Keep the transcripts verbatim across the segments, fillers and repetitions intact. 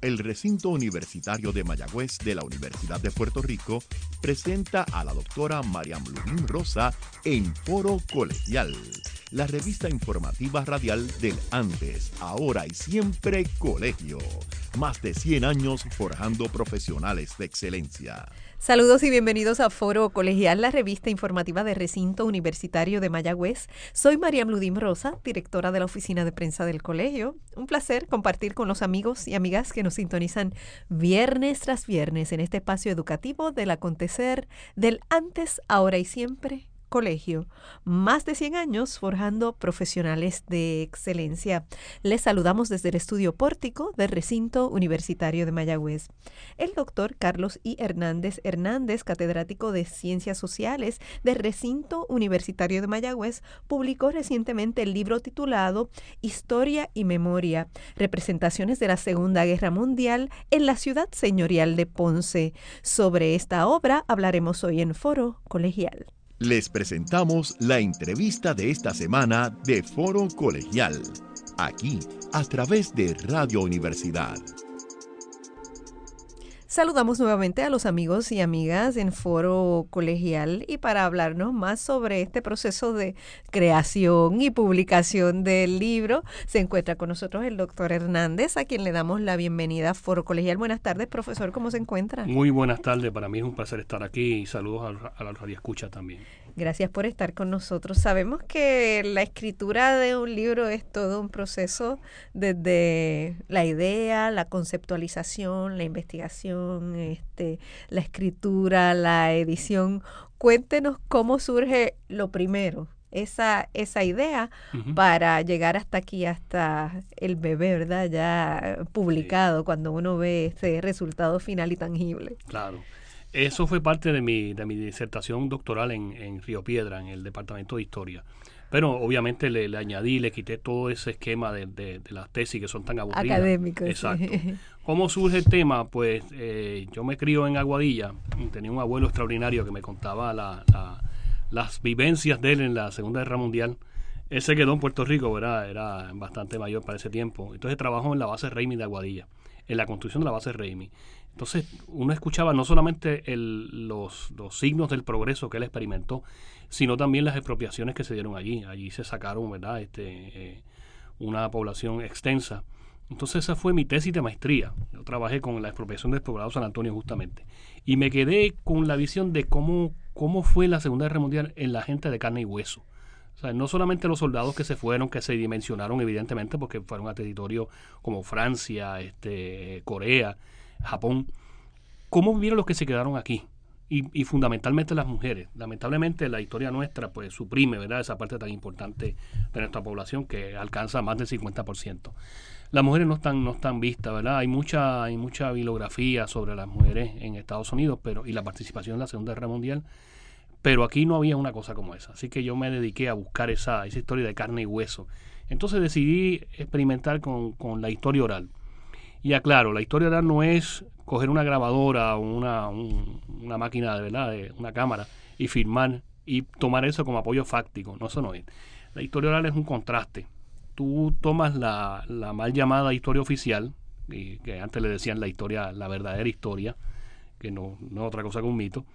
El recinto universitario de Mayagüez de la Universidad de Puerto Rico presenta a la doctora Mariam Ludín Rosa en Foro Colegial, la revista informativa radial del antes, ahora y siempre colegio. Más de cien años forjando profesionales de excelencia. Saludos y bienvenidos a Foro Colegial, la revista informativa de Recinto Universitario de Mayagüez. Soy Mariam Ludín Rosa, directora de la oficina de prensa del colegio. Un placer compartir con los amigos y amigas que nos sintonizan viernes tras viernes en este espacio educativo del acontecer del antes, ahora y siempre colegio. Más de cien años forjando profesionales de excelencia. Les saludamos desde el estudio Pórtico del Recinto Universitario de Mayagüez. El doctor Carlos I. Hernández Hernández, catedrático de Ciencias Sociales del Recinto Universitario de Mayagüez, publicó recientemente el libro titulado Historia y Memoria, representaciones de la Segunda Guerra Mundial en la ciudad señorial de Ponce. Sobre esta obra hablaremos hoy en Foro Colegial. Les presentamos la entrevista de esta semana de Foro Colegial, aquí a través de Radio Universidad. Saludamos nuevamente a los amigos y amigas en Foro Colegial y para hablarnos más sobre este proceso de creación y publicación del libro se encuentra con nosotros el doctor Hernández, a quien le damos la bienvenida a Foro Colegial. Buenas tardes, profesor, ¿cómo se encuentra? Muy buenas tardes, para mí es un placer estar aquí y saludos a, a la radioescucha también. Gracias por estar con nosotros. Sabemos que la escritura de un libro es todo un proceso desde la idea, la conceptualización, la investigación, este, la escritura, la edición. Cuéntenos cómo surge lo primero, esa, esa idea uh-huh. para llegar hasta aquí, hasta el bebé, ¿verdad? Ya publicado, sí. Cuando uno ve ese resultado final y tangible. Claro. Eso fue parte de mi, de mi disertación doctoral en, en Río Piedra, en el Departamento de Historia. Pero obviamente le, le añadí, le quité todo ese esquema de, de, de las tesis que son tan aburridas. Académicos. Exacto. Sí. ¿Cómo surge el tema? Pues eh, yo me crío en Aguadilla. Tenía un abuelo extraordinario que me contaba la, la, las vivencias de él en la Segunda Guerra Mundial. Él se quedó en Puerto Rico, ¿verdad? Era bastante mayor para ese tiempo. Entonces trabajó en la base Ramey de Aguadilla, en la construcción de la base Ramey. Entonces uno escuchaba no solamente el, los, los signos del progreso que él experimentó, sino también las expropiaciones que se dieron allí. Allí se sacaron, ¿verdad? Este, eh, una población extensa. Entonces esa fue mi tesis de maestría. Yo trabajé con la expropiación del poblado San Antonio justamente. Y me quedé con la visión de cómo, cómo fue la Segunda Guerra Mundial en la gente de carne y hueso. O sea, no solamente los soldados que se fueron, que se dimensionaron evidentemente porque fueron a territorios como Francia, este, Corea, Japón. ¿Cómo vivieron los que se quedaron aquí? Y, y fundamentalmente las mujeres. Lamentablemente la historia nuestra pues suprime, ¿verdad?, esa parte tan importante de nuestra población que alcanza más del cincuenta por ciento. Las mujeres no están, no están vistas, ¿verdad? Hay mucha, hay mucha bibliografía sobre las mujeres en Estados Unidos, pero y la participación en la Segunda Guerra Mundial, pero aquí no había una cosa como esa. Así que yo me dediqué a buscar esa, esa historia de carne y hueso. Entonces decidí experimentar con, con la historia oral. Y aclaro, la historia oral no es coger una grabadora o una, un, una máquina de verdad, de una cámara y filmar y tomar eso como apoyo fáctico. No, eso no es. La historia oral es un contraste. Tú tomas la, la mal llamada historia oficial, y que antes le decían la historia, la verdadera historia, que no, no es otra cosa que un mito,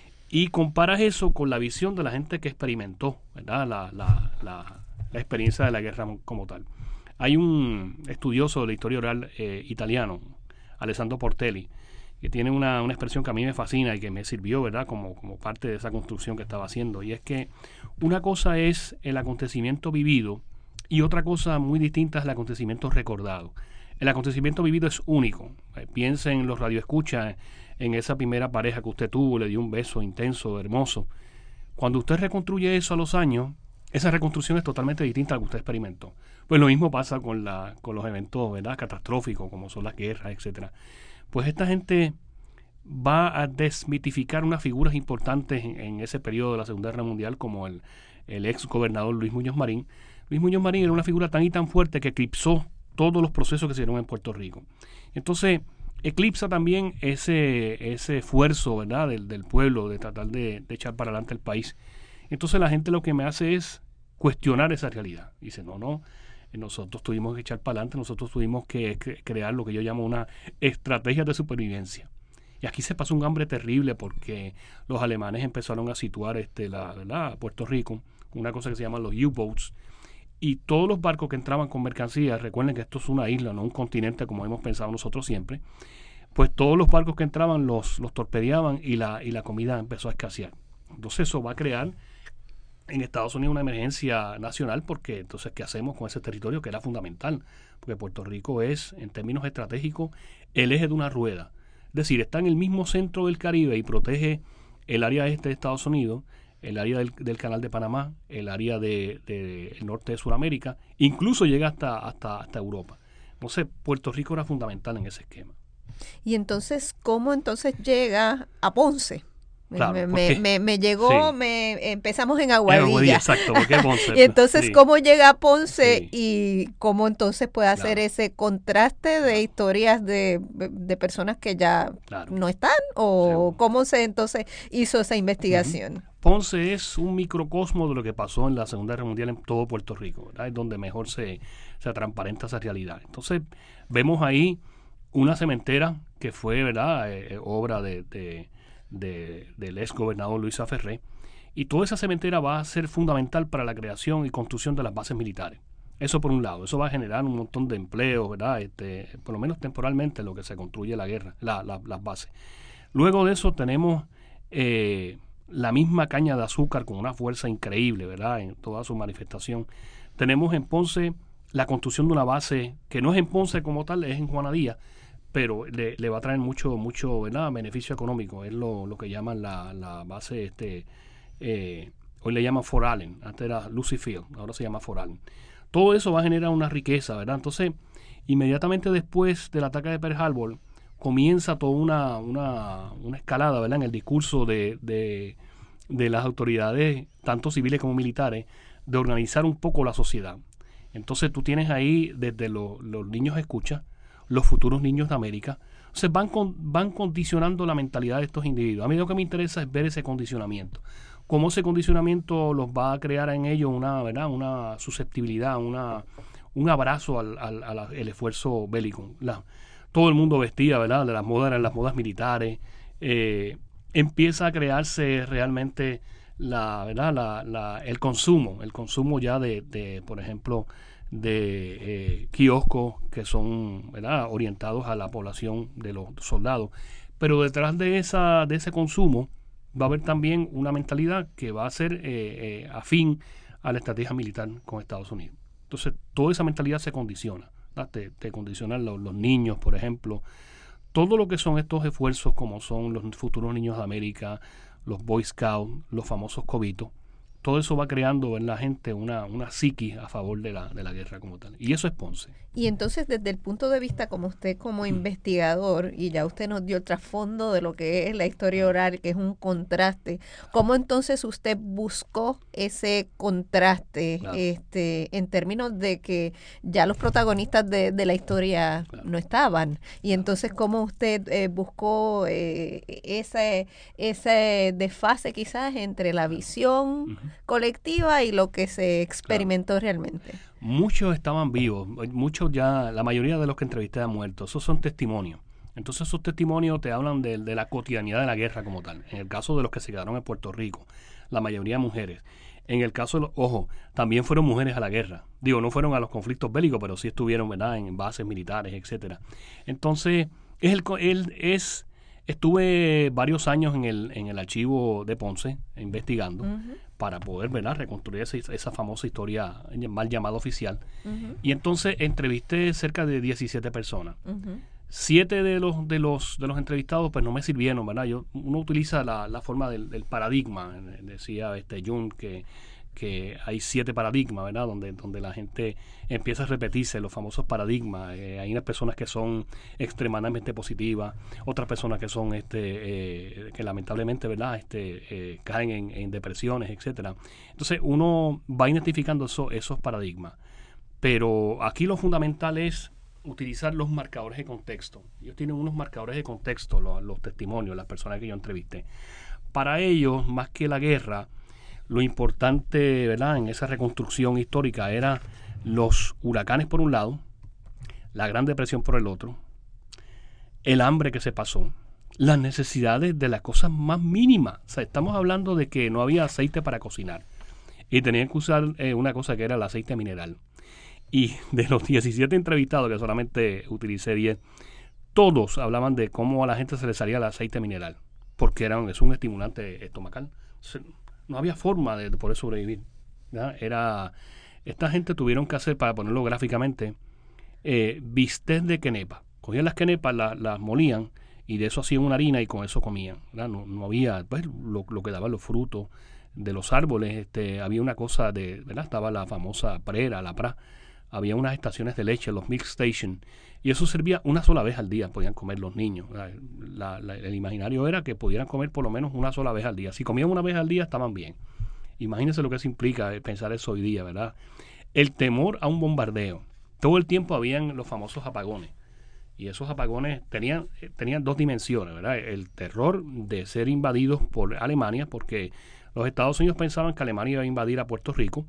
y comparas eso con la visión de la gente que experimentó, ¿verdad?, la, la, la, la experiencia de la guerra como tal. Hay un estudioso de la historia oral eh, italiano, Alessandro Portelli, que tiene una, una expresión que a mí me fascina y que me sirvió, ¿verdad?, como, como parte de esa construcción que estaba haciendo. Y es que una cosa es el acontecimiento vivido y otra cosa muy distinta es el acontecimiento recordado. El acontecimiento vivido es único. Eh, piensen en los radioescuchas, en esa primera pareja que usted tuvo, le dio un beso intenso, hermoso. Cuando usted reconstruye eso a los años, esa reconstrucción es totalmente distinta a la que usted experimentó. Pues lo mismo pasa con la con los eventos, ¿verdad?, catastróficos, como son las guerras, etcétera. Pues esta gente va a desmitificar unas figuras importantes en, en ese periodo de la Segunda Guerra Mundial, como el, el ex gobernador Luis Muñoz Marín. Luis Muñoz Marín era una figura tan y tan fuerte que eclipsó todos los procesos que se dieron en Puerto Rico. Entonces, eclipsa también ese, ese esfuerzo, ¿verdad?, del, del pueblo de tratar de, de echar para adelante el país. Entonces la gente lo que me hace es cuestionar esa realidad. Dice, no, no, nosotros tuvimos que echar para adelante, nosotros tuvimos que cre- crear lo que yo llamo una estrategia de supervivencia. Y aquí se pasó un hambre terrible porque los alemanes empezaron a situar este, la, ¿verdad? Puerto Rico, una cosa que se llaman los U-boats, y todos los barcos que entraban con mercancías, recuerden que esto es una isla, no un continente como hemos pensado nosotros siempre, pues todos los barcos que entraban los, los torpedeaban y la, y la comida empezó a escasear. Entonces eso va a crear en Estados Unidos una emergencia nacional, porque entonces ¿qué hacemos con ese territorio que era fundamental? Porque Puerto Rico es, en términos estratégicos, el eje de una rueda. Es decir, está en el mismo centro del Caribe y protege el área este de Estados Unidos, el área del, del Canal de Panamá, el área de, de, el norte de Sudamérica, incluso llega hasta, hasta, hasta Europa. Entonces, Puerto Rico era fundamental en ese esquema. Y entonces, ¿cómo entonces llega a Ponce? Claro, me, porque, me, me, me llegó, sí. me empezamos en En Aguadilla. Aguadilla, exacto, porque Ponce. Y entonces, sí. ¿cómo llega a Ponce Sí. y cómo entonces puede hacer Claro. ese contraste de historias de, de personas que ya Claro. no están? ¿O Seguro. cómo se entonces hizo esa investigación? Uh-huh. Ponce es un microcosmo de lo que pasó en la Segunda Guerra Mundial en todo Puerto Rico, ¿verdad? Es donde mejor se, se transparenta esa realidad. Entonces, vemos ahí una cementera que fue, ¿verdad?, eh, obra de, de, de, del ex gobernador Luis Aferré, y toda esa cementera va a ser fundamental para la creación y construcción de las bases militares. Eso por un lado, eso va a generar un montón de empleos, ¿verdad?, este, por lo menos temporalmente, lo que se construye la guerra, la, la, las bases. Luego de eso tenemos eh, la misma caña de azúcar con una fuerza increíble, ¿verdad?, en toda su manifestación. Tenemos en Ponce la construcción de una base que no es en Ponce como tal, es en Juana Díaz, pero le, le va a traer mucho, mucho, ¿verdad?, beneficio económico. Es lo, lo que llaman la, la base, este, eh, hoy le llaman Fort Allen, antes era Lucy Field, ahora se llama Fort Allen. Todo eso va a generar una riqueza, ¿verdad? Entonces, inmediatamente después del ataque de Pearl Harbor, comienza toda una, una, una escalada, ¿verdad?, en el discurso de, de, de las autoridades, tanto civiles como militares, de organizar un poco la sociedad. Entonces tú tienes ahí desde lo, los niños escucha, los futuros niños de América. Entonces van, con, van condicionando la mentalidad de estos individuos. A mí lo que me interesa es ver ese condicionamiento. Cómo ese condicionamiento los va a crear en ellos una, ¿verdad?, una susceptibilidad, una, un abrazo al, al, al, al esfuerzo bélico. La, todo el mundo vestía, ¿verdad?, de las modas, eran las modas militares. Eh, empieza a crearse realmente la, ¿verdad?, la, la, el consumo, el consumo ya de, de por ejemplo, de eh, kioscos que son, ¿verdad?, orientados a la población de los soldados. Pero detrás de esa de ese consumo va a haber también una mentalidad que va a ser eh, eh, afín a la estrategia militar con Estados Unidos. Entonces, toda esa mentalidad se condiciona, ¿verdad? Te, te condicionan los, los niños, por ejemplo. Todo lo que son estos esfuerzos, como son los futuros niños de América, los Boy Scouts, los famosos cobitos, todo eso va creando en la gente una, una psiquis a favor de la, de la guerra como tal. Y eso es Ponce. Y entonces, desde el punto de vista como usted como investigador, y ya usted nos dio el trasfondo de lo que es la historia oral, que es un contraste, ¿cómo entonces usted buscó ese contraste, Claro. este, en términos de que ya los protagonistas de, de la historia Claro. no estaban? Y entonces, ¿cómo usted eh, buscó eh, ese, ese desfase quizás entre la visión Uh-huh. colectiva y lo que se experimentó claro. realmente? Muchos estaban vivos, muchos ya, la mayoría de los que entrevisté han muerto. Esos son testimonios. Entonces esos testimonios te hablan de, de la cotidianidad de la guerra como tal. En el caso de los que se quedaron en Puerto Rico, la mayoría mujeres. En el caso de los, ojo, también fueron mujeres a la guerra. Digo, no fueron a los conflictos bélicos, pero sí estuvieron, ¿verdad?, en bases militares, etcétera. Entonces, es el, él es, estuve varios años en el, en el archivo de Ponce investigando. Uh-huh. Para poder, ¿verdad?, reconstruir esa, esa famosa historia mal llamada oficial. Uh-huh. Y entonces entrevisté cerca de diecisiete personas. Uh-huh. Siete de los de los de los entrevistados pues no me sirvieron, ¿verdad? Yo, uno utiliza la, la forma del, del paradigma. Decía este Jung que, que hay siete paradigmas, ¿verdad?, donde, donde la gente empieza a repetirse los famosos paradigmas. Eh, hay unas personas que son extremadamente positivas, otras personas que son este eh, que lamentablemente, ¿verdad?, este eh, caen en, en depresiones, etcétera. Entonces uno va identificando eso, esos paradigmas. Pero aquí lo fundamental es utilizar los marcadores de contexto. Ellos tienen unos marcadores de contexto, los, los testimonios, las personas que yo entrevisté. Para ellos, más que la guerra, lo importante, ¿verdad?, en esa reconstrucción histórica era los huracanes por un lado, la Gran Depresión por el otro, el hambre que se pasó, las necesidades de las cosas más mínimas. O sea, estamos hablando de que no había aceite para cocinar y tenían que usar eh, una cosa que era el aceite mineral. Y de los diecisiete entrevistados, que solamente utilicé diez, todos hablaban de cómo a la gente se le salía el aceite mineral, porque era, es un estimulante estomacal. Se, no había forma de, de poder sobrevivir, ¿verdad? Era, esta gente tuvieron que hacer, para ponerlo gráficamente, eh, bistec de quenepa. Cogían las quenepas, la, las molían, y de eso hacían una harina y con eso comían, ¿verdad? No, no había, pues, lo, lo que daban los frutos de los árboles. Este, había una cosa de, ¿verdad? Estaba la famosa prera, la pra, había unas estaciones de leche, los milk station, y eso servía una sola vez al día, podían comer los niños. La, la, el imaginario era que pudieran comer por lo menos una sola vez al día. Si comían una vez al día, estaban bien. Imagínense lo que eso implica, pensar eso hoy día, ¿verdad? El temor a un bombardeo. Todo el tiempo habían los famosos apagones. Y esos apagones tenían, tenían dos dimensiones, ¿verdad? El terror de ser invadidos por Alemania, porque los Estados Unidos pensaban que Alemania iba a invadir a Puerto Rico,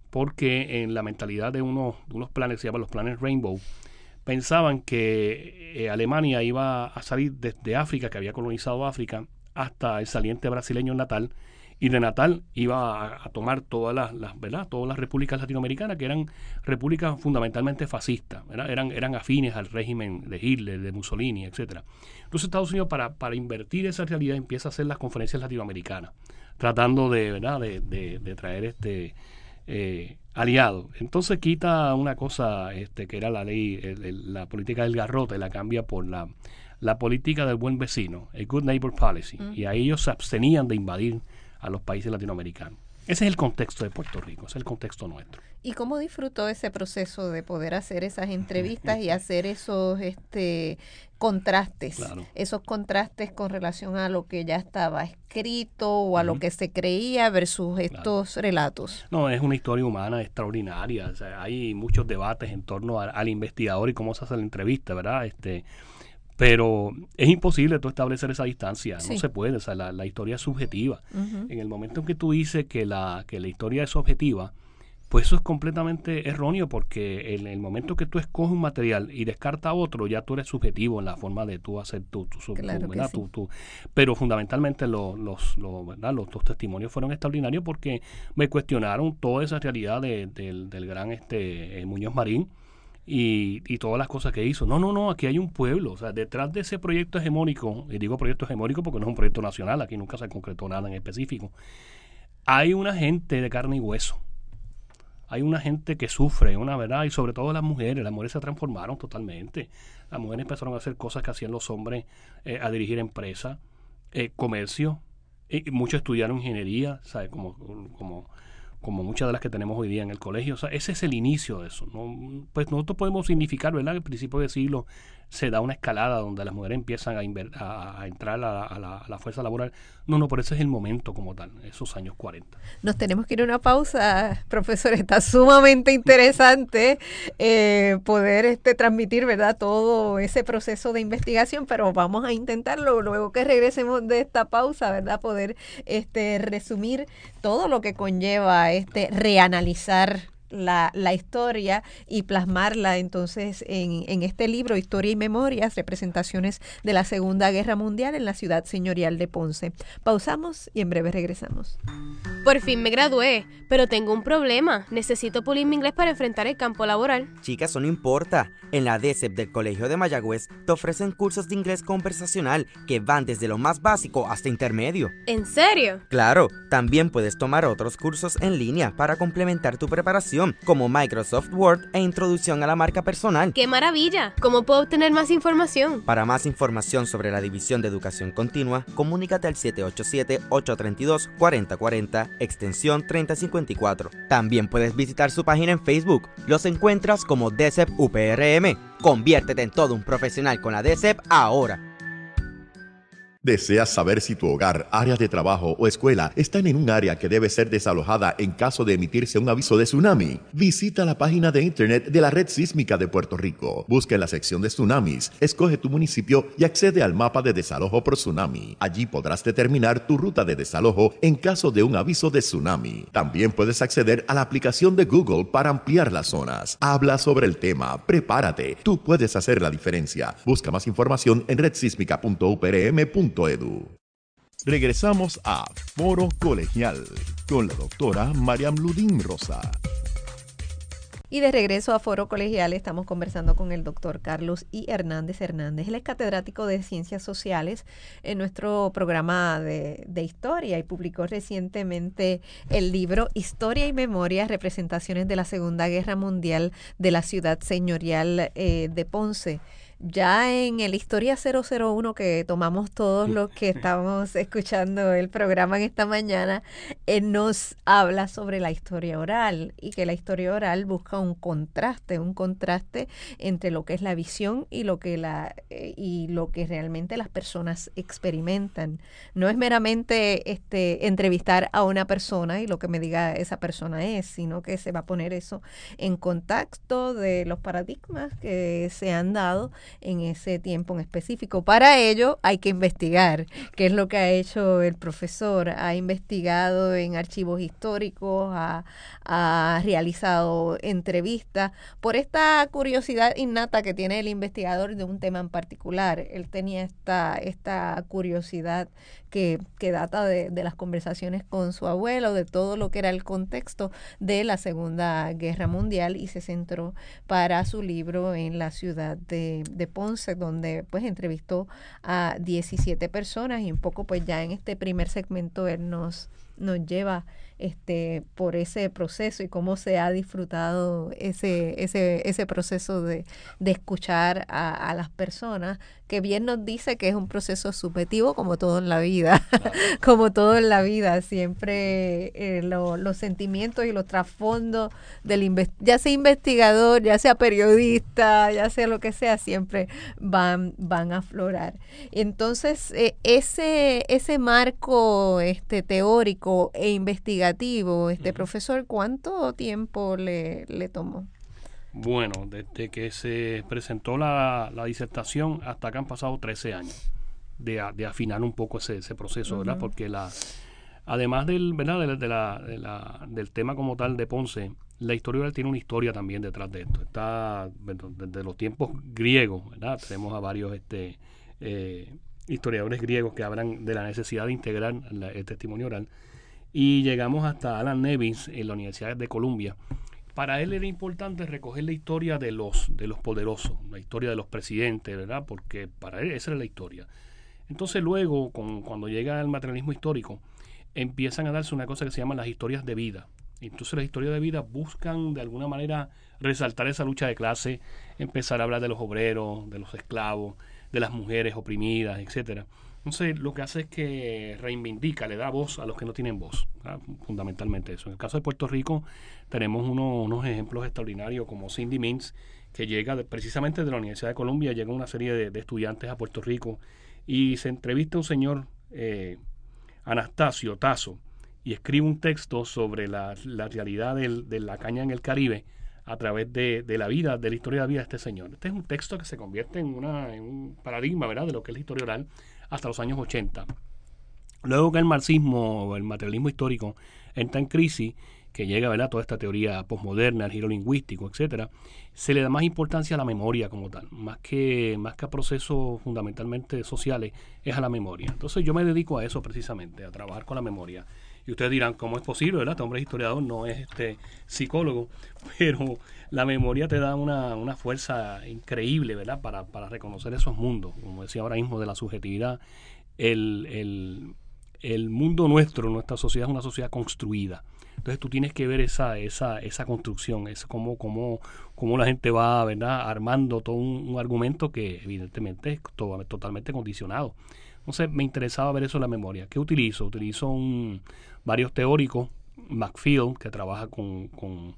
porque en la mentalidad de unos, de unos planes que se llaman los planes Rainbow, pensaban que eh, Alemania iba a salir desde África, que había colonizado África, hasta el saliente brasileño Natal, y de Natal iba a, a tomar todas las, las, ¿verdad? Todas las repúblicas latinoamericanas, que eran repúblicas fundamentalmente fascistas, ¿verdad? Eran, eran afines al régimen de Hitler, de Mussolini, etcétera. Entonces Estados Unidos, para, para invertir esa realidad, empieza a hacer las conferencias latinoamericanas, tratando de, ¿verdad? de, de, de traer este eh, aliados. Entonces quita una cosa este, que era la ley, el, el, la política del garrote, la cambia por la, la política del buen vecino, el Good Neighbor Policy, mm. y ahí ellos se abstenían de invadir a los países latinoamericanos. Ese es el contexto de Puerto Rico, ese es el contexto nuestro. ¿Y cómo disfrutó ese proceso de poder hacer esas entrevistas y hacer esos este contrastes, claro. esos contrastes con relación a lo que ya estaba escrito o a uh-huh. lo que se creía versus estos claro. relatos? No, es una historia humana extraordinaria. O sea, hay muchos debates en torno a, al investigador y cómo se hace la entrevista, ¿verdad? Este Pero es imposible tú establecer esa distancia, sí. no se puede, o sea, la, la historia es subjetiva. Uh-huh. En el momento en que tú dices que la, que la historia es objetiva, pues eso es completamente erróneo, porque en el momento que tú escoges un material y descartas otro, ya tú eres subjetivo en la forma de tú hacer tu, tu, tu, claro tu ¿verdad? Sí. Tu, tu, pero fundamentalmente lo, los, los, ¿verdad? Los, los testimonios fueron extraordinarios porque me cuestionaron toda esa realidad de, de, del, del gran este eh, Muñoz Marín, Y, y todas las cosas que hizo. No, no, no, aquí hay un pueblo. O sea, detrás de ese proyecto hegemónico, y digo proyecto hegemónico porque no es un proyecto nacional, aquí nunca se concretó nada en específico, hay una gente de carne y hueso. Hay una gente que sufre, una verdad, y sobre todo las mujeres. Las mujeres se transformaron totalmente. Las mujeres empezaron a hacer cosas que hacían los hombres, eh, a dirigir empresas, eh, comercio. Y muchos estudiaron ingeniería, ¿sabes? Como... como como muchas de las que tenemos hoy día en el colegio. O sea, ese es el inicio de eso, ¿no? Pues nosotros podemos significar, ¿verdad?, que al principio del siglo se da una escalada donde las mujeres empiezan a, inver- a, a entrar a, a, la, a la fuerza laboral. No, no, pero ese es el momento como tal, esos años cuarenta. Nos tenemos que ir a una pausa, profesor. Está sumamente interesante eh, poder este, transmitir, ¿verdad?, todo ese proceso de investigación, pero vamos a intentarlo luego que regresemos de esta pausa, ¿verdad?, poder este, resumir todo lo que conlleva este reanalizar La, la historia y plasmarla entonces en, en este libro, Historia y Memorias, representaciones de la Segunda Guerra Mundial en la ciudad señorial de Ponce. Pausamos y en breve regresamos. Por fin me gradué, pero tengo un problema. Necesito pulir mi inglés para enfrentar el campo laboral. Chica, eso no importa. En la D E S E P del Colegio de Mayagüez te ofrecen cursos de inglés conversacional que van desde lo más básico hasta intermedio. ¿En serio? Claro, también puedes tomar otros cursos en línea para complementar tu preparación, como Microsoft Word e Introducción a la Marca Personal. ¡Qué maravilla! ¿Cómo puedo obtener más información? Para más información sobre la División de Educación Continua, comunícate al siete ocho siete, ocho tres dos, cuatro cero cuatro cero, extensión treinta cincuenta y cuatro. También puedes visitar su página en Facebook. Los encuentras como D E S E P U P R M. Conviértete en todo un profesional con la D E S E P ahora. ¿Deseas saber si tu hogar, área de trabajo o escuela están en un área que debe ser desalojada en caso de emitirse un aviso de tsunami? Visita la página de internet de la Red Sísmica de Puerto Rico. Busca en la sección de tsunamis, escoge tu municipio y accede al mapa de desalojo por tsunami. Allí podrás determinar tu ruta de desalojo en caso de un aviso de tsunami. También puedes acceder a la aplicación de Google para ampliar las zonas. Habla sobre el tema, prepárate, tú puedes hacer la diferencia. Busca más información en red sísmica punto u p r m punto e d u. Regresamos a Foro Colegial con la doctora Mariam Ludín Rosa. Y de regreso a Foro Colegial estamos conversando con el doctor Carlos I. Hernández Hernández. Él es catedrático de Ciencias Sociales en nuestro programa de, de Historia y publicó recientemente el libro Historia y Memoria, Representaciones de la Segunda Guerra Mundial de la Ciudad Señorial eh, de Ponce. Ya en el Historia cero cero uno que tomamos todos los que estamos escuchando el programa en esta mañana, él nos habla sobre la historia oral y que la historia oral busca un contraste, un contraste entre lo que es la visión y lo que la eh, y lo que realmente las personas experimentan. No es meramente este entrevistar a una persona y lo que me diga esa persona es, sino que se va a poner eso en contacto de los paradigmas que se han dado en ese tiempo en específico. Para ello hay que investigar, que es lo que ha hecho el profesor. Ha investigado en archivos históricos, ha, ha realizado entrevistas por esta curiosidad innata que tiene el investigador de un tema en particular. Él tenía esta, esta curiosidad que, que data de, de las conversaciones con su abuelo, de todo lo que era el contexto de la Segunda Guerra Mundial, y se centró para su libro en la ciudad de, de Ponce, donde pues entrevistó a diecisiete personas, y un poco pues ya en este primer segmento él nos, nos lleva este por ese proceso y cómo se ha disfrutado ese ese ese proceso de, de escuchar a, a las personas, que bien nos dice que es un proceso subjetivo como todo en la vida, claro. Como todo en la vida, siempre eh, lo, los sentimientos y los trasfondos del inve- ya sea investigador, ya sea periodista, ya sea lo que sea, siempre van van a aflorar. Entonces eh, ese ese marco este teórico e investigativo, este uh-huh. profesor, ¿cuánto tiempo le, le tomó? Bueno, desde que se presentó la, la disertación hasta acá han pasado trece años de, de afinar un poco ese, ese proceso, uh-huh. ¿verdad? Porque la además del, ¿verdad? De, de la, de la, del tema como tal de Ponce, la historia oral tiene una historia también detrás de esto. Está desde los tiempos griegos, ¿verdad? Tenemos a varios este, eh, historiadores griegos que hablan de la necesidad de integrar la, el testimonio oral. Y llegamos hasta Alan Nevins en la Universidad de Columbia. Para él era importante recoger la historia de los de los poderosos, la historia de los presidentes, ¿verdad? Porque para él esa era la historia. Entonces luego, con, cuando llega el materialismo histórico, empiezan a darse una cosa que se llama las historias de vida. Entonces las historias de vida buscan de alguna manera resaltar esa lucha de clase, empezar a hablar de los obreros, de los esclavos, de las mujeres oprimidas, etcétera. Entonces lo que hace es que reivindica, le da voz a los que no tienen voz, ¿verdad? Fundamentalmente eso. En el caso de Puerto Rico tenemos uno, unos ejemplos extraordinarios como Cindy Mintz, que llega de, precisamente de la Universidad de Columbia, llega una serie de, de estudiantes a Puerto Rico y se entrevista a un señor, eh, Anastasio Tasso, y escribe un texto sobre la, la realidad del, de la caña en el Caribe a través de, de la vida, de la historia de la vida de este señor. Este es un texto que se convierte en, una, en un paradigma, ¿verdad?, de lo que es la historia oral hasta los años ochenta. Luego que el marxismo o el materialismo histórico entra en crisis, que llega, ¿verdad?, toda esta teoría posmoderna, el giro lingüístico, etcétera, se le da más importancia a la memoria como tal, más que, más que a procesos fundamentalmente sociales, es a la memoria. Entonces yo me dedico a eso precisamente, a trabajar con la memoria. Y ustedes dirán, ¿cómo es posible, verdad? Este hombre es historiador, no es este psicólogo, pero la memoria te da una, una fuerza increíble, ¿verdad?, para, para reconocer esos mundos. Como decía ahora mismo de la subjetividad, el, el, el mundo nuestro, nuestra sociedad es una sociedad construida. Entonces tú tienes que ver esa esa esa construcción, es como cómo cómo la gente va, ¿verdad?, armando todo un, un argumento que evidentemente es todo, totalmente condicionado. Entonces me interesaba ver eso en la memoria. ¿Qué utilizo? Utilizo un, varios teóricos, McPhail, que trabaja con, con,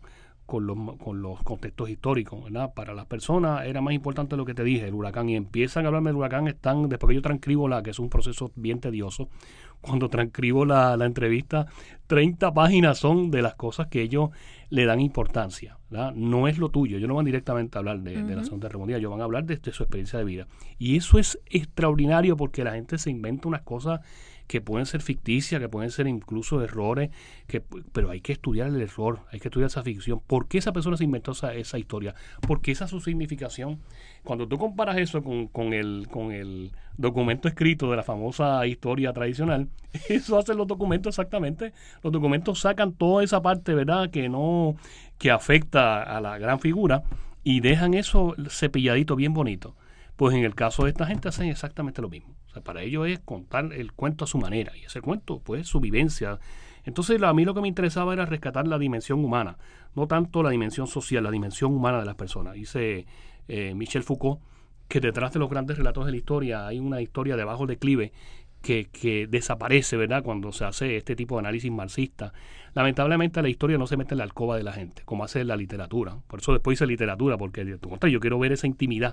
con los, con los contextos históricos, ¿verdad? Para las personas era más importante lo que te dije, el huracán, y empiezan a hablarme del huracán, están, después que yo transcribo la, que es un proceso bien tedioso, cuando transcribo la, la entrevista, treinta páginas son de las cosas que ellos le dan importancia, ¿verdad? No es lo tuyo, ellos no van directamente a hablar de, uh-huh. de la Segunda Guerra Mundial, ellos van a hablar de, de su experiencia de vida. Y eso es extraordinario porque la gente se inventa unas cosas que pueden ser ficticias, que pueden ser incluso errores, que, pero hay que estudiar el error, hay que estudiar esa ficción. ¿Por qué esa persona se inventó esa, esa historia? Porque esa es su significación. Cuando tú comparas eso con, con, el, con el documento escrito de la famosa historia tradicional, eso hacen los documentos exactamente. Los documentos sacan toda esa parte, ¿verdad?, que no, que afecta a la gran figura y dejan eso cepilladito, bien bonito. Pues en el caso de esta gente hacen exactamente lo mismo. O sea, para ellos es contar el cuento a su manera. Y ese cuento, pues, su vivencia. Entonces, a mí lo que me interesaba era rescatar la dimensión humana. No tanto la dimensión social, la dimensión humana de las personas. Dice eh, Michel Foucault que detrás de los grandes relatos de la historia hay una historia de bajo declive que, que desaparece, ¿verdad?, cuando se hace este tipo de análisis marxista. Lamentablemente la historia no se mete en la alcoba de la gente, como hace la literatura. Por eso después dice literatura, porque yo quiero ver esa intimidad.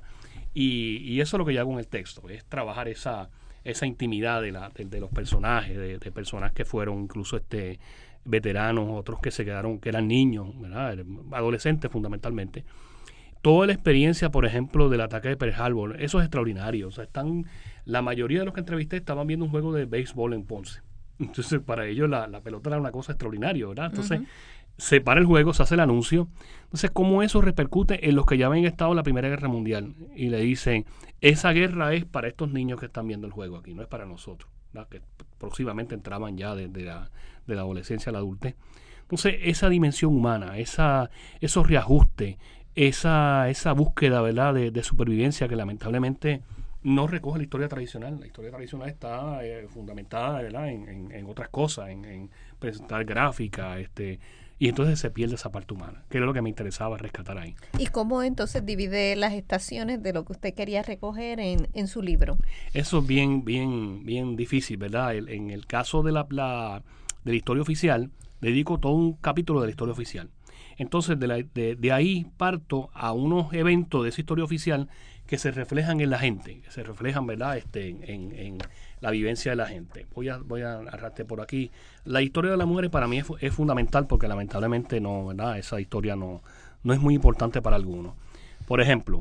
Y, y eso es lo que yo hago en el texto, es trabajar esa, esa intimidad de, la, de, de los personajes, de, de personas que fueron incluso este veteranos, otros que se quedaron, que eran niños, ¿verdad?, adolescentes fundamentalmente. Toda la experiencia, por ejemplo, del ataque de Pearl Harbor, eso es extraordinario. O sea, están, la mayoría de los que entrevisté estaban viendo un juego de béisbol en Ponce. Entonces, para ellos la, la pelota era una cosa extraordinaria, ¿verdad? Entonces, uh-huh. se para el juego, se hace el anuncio. Entonces, ¿cómo eso repercute en los que ya habían estado en la Primera Guerra Mundial? Y le dicen, esa guerra es para estos niños que están viendo el juego aquí, no es para nosotros, ¿verdad?, que próximamente entraban ya desde la, de la adolescencia a la adultez. Entonces, esa dimensión humana, esa, esos reajustes, esa, esa búsqueda, ¿verdad?, de, de supervivencia que lamentablemente no recoge la historia tradicional. La historia tradicional está eh, fundamentada, ¿verdad?, en, en, en otras cosas, en, en presentar gráfica, este, y entonces se pierde esa parte humana, que era lo que me interesaba rescatar ahí. ¿Y cómo entonces divide las estaciones de lo que usted quería recoger en, en su libro? Eso es bien, bien, bien difícil, ¿verdad? El, en el caso de la, la, de la historia oficial, dedico todo un capítulo de la historia oficial. Entonces, de, la, de, de ahí parto a unos eventos de esa historia oficial que se reflejan en la gente, que se reflejan, ¿verdad?, este, en, en la vivencia de la gente. Voy a, voy a arrastrar por aquí. La historia de las mujeres para mí es, es fundamental porque lamentablemente no, ¿verdad?, esa historia no, no es muy importante para algunos. Por ejemplo,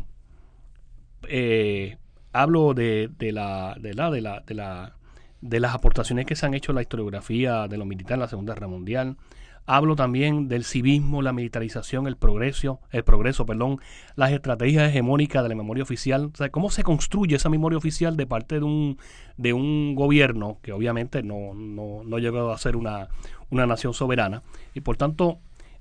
eh, hablo de, de, la, de, la, de, la, de, la, de las aportaciones que se han hecho en la historiografía de los militares en la Segunda Guerra Mundial. Hablo también del civismo, la militarización, el progreso, el progreso, perdón, las estrategias hegemónicas de la memoria oficial. O sea, cómo se construye esa memoria oficial de parte de un de un gobierno que obviamente no no no llegó a ser una una nación soberana y por tanto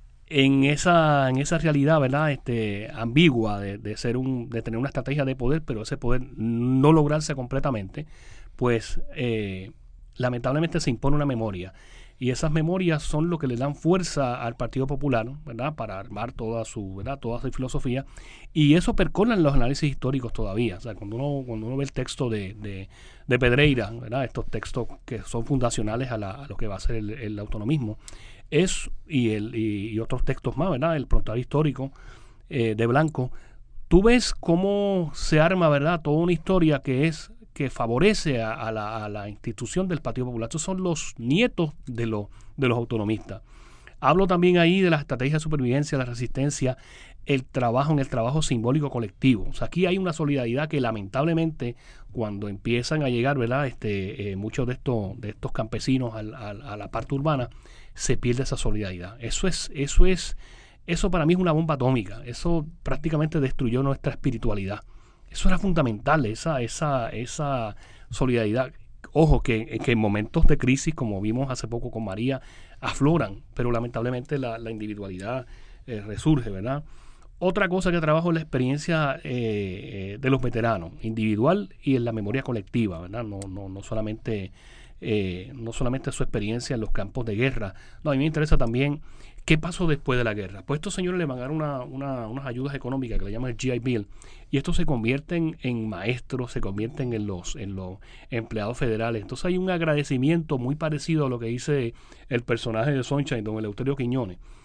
en esa en esa realidad, ¿verdad?, este ambigua de, de ser un de tener una estrategia de poder, pero ese poder no lograrse completamente, pues eh, lamentablemente se impone una memoria. Y esas memorias son lo que le dan fuerza al Partido Popular, ¿verdad?, para armar toda su, ¿verdad?, toda su filosofía. Y eso percola en los análisis históricos todavía. O sea, cuando uno, cuando uno ve el texto de, de, de Pedreira, ¿verdad?, estos textos que son fundacionales a, la, a lo que va a ser el, el autonomismo, es, y, el, y, y otros textos más, ¿verdad?, el prontuario histórico eh, de Blanco, tú ves cómo se arma, ¿verdad?, toda una historia que es que favorece a, a, la, a la institución del Partido Popular. Estos son los nietos de, lo, de los autonomistas. Hablo también ahí de las estrategias de supervivencia, la resistencia, el trabajo en el trabajo simbólico colectivo. O sea, aquí hay una solidaridad que lamentablemente cuando empiezan a llegar, ¿verdad?, este, eh, muchos de estos, de estos campesinos al, al, a la parte urbana, se pierde esa solidaridad. Eso es, eso es, eso para mí es una bomba atómica. Eso prácticamente destruyó nuestra espiritualidad. Eso era fundamental, esa, esa, esa solidaridad. Ojo, que, que en momentos de crisis, como vimos hace poco con María, afloran, pero lamentablemente la, la individualidad eh, resurge, ¿verdad? Otra cosa que trabajo es la experiencia eh, de los veteranos, individual y en la memoria colectiva, ¿verdad? No, no, no solamente eh, no solamente su experiencia en los campos de guerra. No, a mí me interesa también qué pasó después de la guerra. Pues estos señores le van a dar una, una, unas ayudas económicas que le llaman el G I Bill, y estos se convierten en maestros, se convierten en los, en los empleados federales. Entonces hay un agradecimiento muy parecido a lo que dice el personaje de Sunshine, don Eleuterio Quiñones,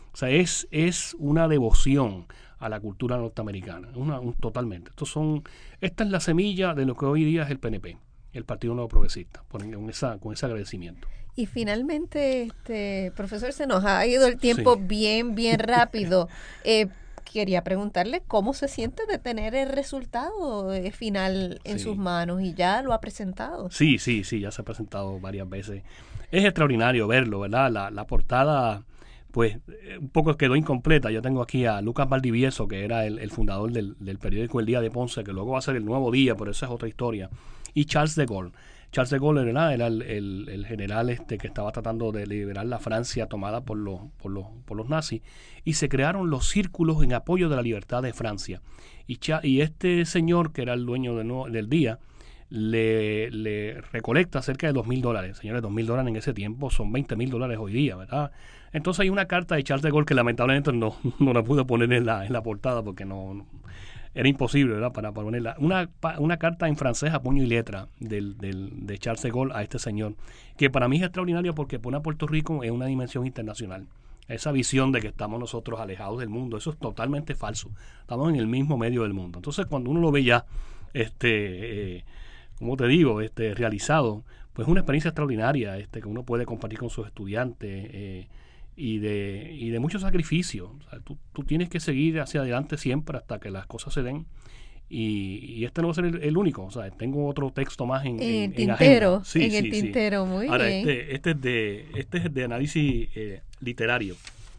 O sea, es, es una devoción a la cultura norteamericana, una, un, totalmente. Estos son, esta es la semilla de lo que hoy día es el P N P, el Partido Nuevo Progresista, con, esa, con ese agradecimiento. Y finalmente, este profesor, se nos ha ido el tiempo sí. bien, bien rápido. Eh, quería preguntarle cómo se siente de tener el resultado eh, final en sí. sus manos, y ya lo ha presentado. Sí, sí, sí, ya se ha presentado varias veces. Es extraordinario verlo, ¿verdad? La, la portada, pues, un poco quedó incompleta. Yo tengo aquí a Lucas Valdivieso, que era el, el fundador del, del periódico El Día de Ponce, que luego va a ser El Nuevo Día, pero esa es otra historia. Y Charles de Gaulle. Charles de Gaulle era, era el, el, el general este que estaba tratando de liberar la Francia tomada por los, por los, por los nazis, y se crearon los círculos en apoyo de la libertad de Francia. Y, Cha, y este señor, que era el dueño de no, del día, le, le recolecta cerca de dos mil dólares. Señores, dos mil dólares en ese tiempo son veinte mil dólares hoy día, ¿verdad? Entonces hay una carta de Charles de Gaulle que lamentablemente no, no la pude poner en la, en la portada porque no... no era imposible, ¿verdad?, para, para ponerla. Una, una carta en francés a puño y letra del, del, de Charles de Gaulle a este señor, que para mí es extraordinario porque pone a Puerto Rico en una dimensión internacional. Esa visión de que estamos nosotros alejados del mundo, eso es totalmente falso. Estamos en el mismo medio del mundo. Entonces, cuando uno lo ve ya, este, eh, como te digo, este, realizado, pues es una experiencia extraordinaria, este, que uno puede compartir con sus estudiantes, eh, y de y de mucho sacrificio. O sea, tú, tú tienes que seguir hacia adelante siempre hasta que las cosas se den, y, y este no va a ser el, el único. O sea, tengo otro texto más en, en, en el tintero, sí, en sí, el tintero, sí. muy Ahora, bien. este, este es de este es de análisis eh, literario.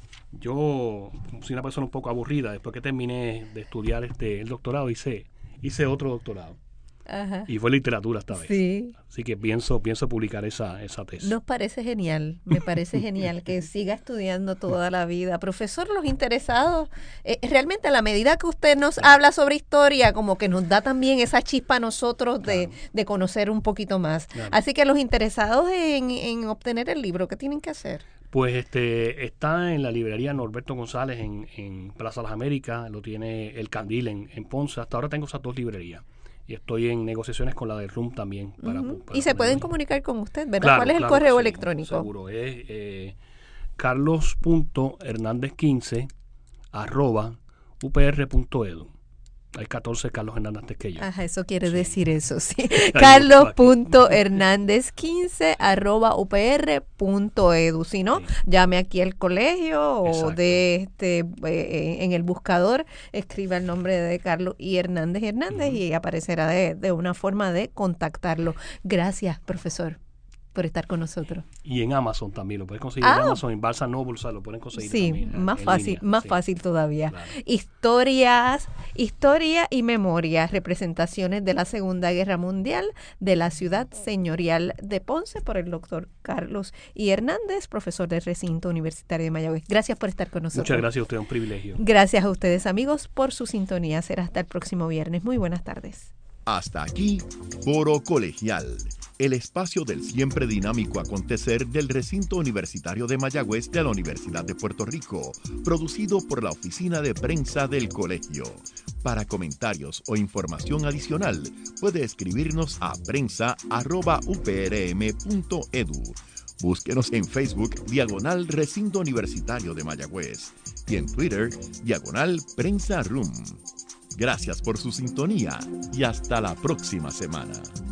Yo soy una persona un poco aburrida. Después que terminé de estudiar este el doctorado, hice hice otro doctorado. Ajá. Y fue literatura esta vez. Sí. Así que pienso pienso publicar esa, esa tesis. Nos parece genial, me parece genial que siga estudiando toda la vida. Profesor, los interesados, eh, realmente a la medida que usted nos claro. habla sobre historia, como que nos da también esa chispa a nosotros de, claro. de conocer un poquito más. Claro. Así que los interesados en, en obtener el libro, ¿qué tienen que hacer? Pues este está en la librería Norberto González en, en Plaza Las Américas, lo tiene El Candil en, en Ponce. Hasta ahora tengo esas dos librerías. Y estoy en negociaciones con la del R U M también. Para, uh-huh. para y se pueden ahí. comunicar con usted, ¿verdad? Claro, ¿Cuál es el claro, correo sí, electrónico? Seguro, es eh, carlos punto hernández quince arroba u p r punto edu. Hay catorce Carlos Hernández antes que yo. Ajá, eso quiere sí. decir eso, sí. carlos punto hernández quince arroba u p r punto edu. Si no, sí. llame aquí al colegio. Exacto. O de este eh, en el buscador escriba el nombre de Carlos y Hernández Hernández uh-huh. y aparecerá de, de una forma de contactarlo. Gracias, profesor, por estar con nosotros. Y en Amazon también, lo puedes conseguir ah. en Amazon, en Barnes and Noble, o sea, lo pueden conseguir sí, también. más en fácil, línea. más sí. fácil todavía. Claro. Historias, historia y memoria, representaciones de la Segunda Guerra Mundial de la ciudad señorial de Ponce, por el doctor Carlos I. Hernández, profesor del recinto universitario de Mayagüez. Gracias por estar con nosotros. Muchas gracias a usted, un privilegio. Gracias a ustedes, amigos, por su sintonía. Será hasta el próximo viernes. Muy buenas tardes. Hasta aquí, Foro Colegial, el espacio del siempre dinámico acontecer del recinto universitario de Mayagüez de la Universidad de Puerto Rico, producido por la Oficina de Prensa del Colegio. Para comentarios o información adicional, puede escribirnos a prensa arroba u p r m punto edu. Búsquenos en Facebook, diagonal Recinto Universitario de Mayagüez, y en Twitter, diagonal Prensa Room. Gracias por su sintonía y hasta la próxima semana.